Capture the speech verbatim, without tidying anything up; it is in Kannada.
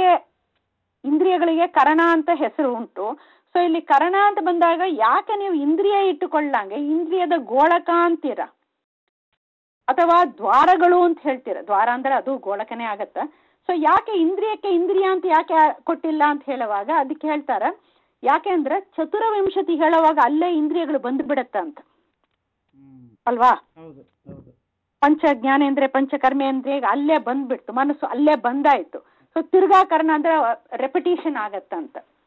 ಯಾಕೆ ಇಂದ್ರಿಯಗಳಿಗೆ ಕರಣ ಅಂತ ಹೆಸರು ಉಂಟು. ಸೊ ಇಲ್ಲಿ ಕರಣ ಅಂತ ಬಂದಾಗ ಯಾಕೆ ನೀವು ಇಂದ್ರಿಯ ಇಟ್ಟುಕೊಳ್ಳಂಗೆ ಇಂದ್ರಿಯದ ಗೋಳಕ ಅಂತೀರ ಅಥವಾ ದ್ವಾರಗಳು ಅಂತ ಹೇಳ್ತೀರ. ದ್ವಾರ ಅಂದ್ರೆ ಅದು ಗೋಳಕನೇ ಆಗತ್ತ. ಸೊ ಯಾಕೆ ಇಂದ್ರಿಯಕ್ಕೆ ಇಂದ್ರಿಯ ಅಂತ ಯಾಕೆ ಕೊಟ್ಟಿಲ್ಲ ಅಂತ ಹೇಳುವಾಗ ಅದಕ್ಕೆ ಹೇಳ್ತಾರ ಯಾಕೆ ಅಂದ್ರೆ ಚತುರವಿಂಶತಿ ಹೇಳುವಾಗ ಅಲ್ಲೇ ಇಂದ್ರಿಯಗಳು ಬಂದು ಬಿಡತ್ತ ಅಂತ ಅಲ್ವಾ. ಪಂಚ ಜ್ಞಾನೇಂದ್ರಿಯ ಪಂಚ ಕರ್ಮೇಂದ್ರಿಯ ಅಲ್ಲೇ ಬಂದ್ಬಿಡ್ತು, ಮನಸ್ಸು ಅಲ್ಲೇ ಬಂದಾಯ್ತು. ಸೊ ತಿರ್ಗಾಕರಣ ಅಂದ್ರೆ ರೆಪಿಟೇಷನ್ ಆಗತ್ತಂತ.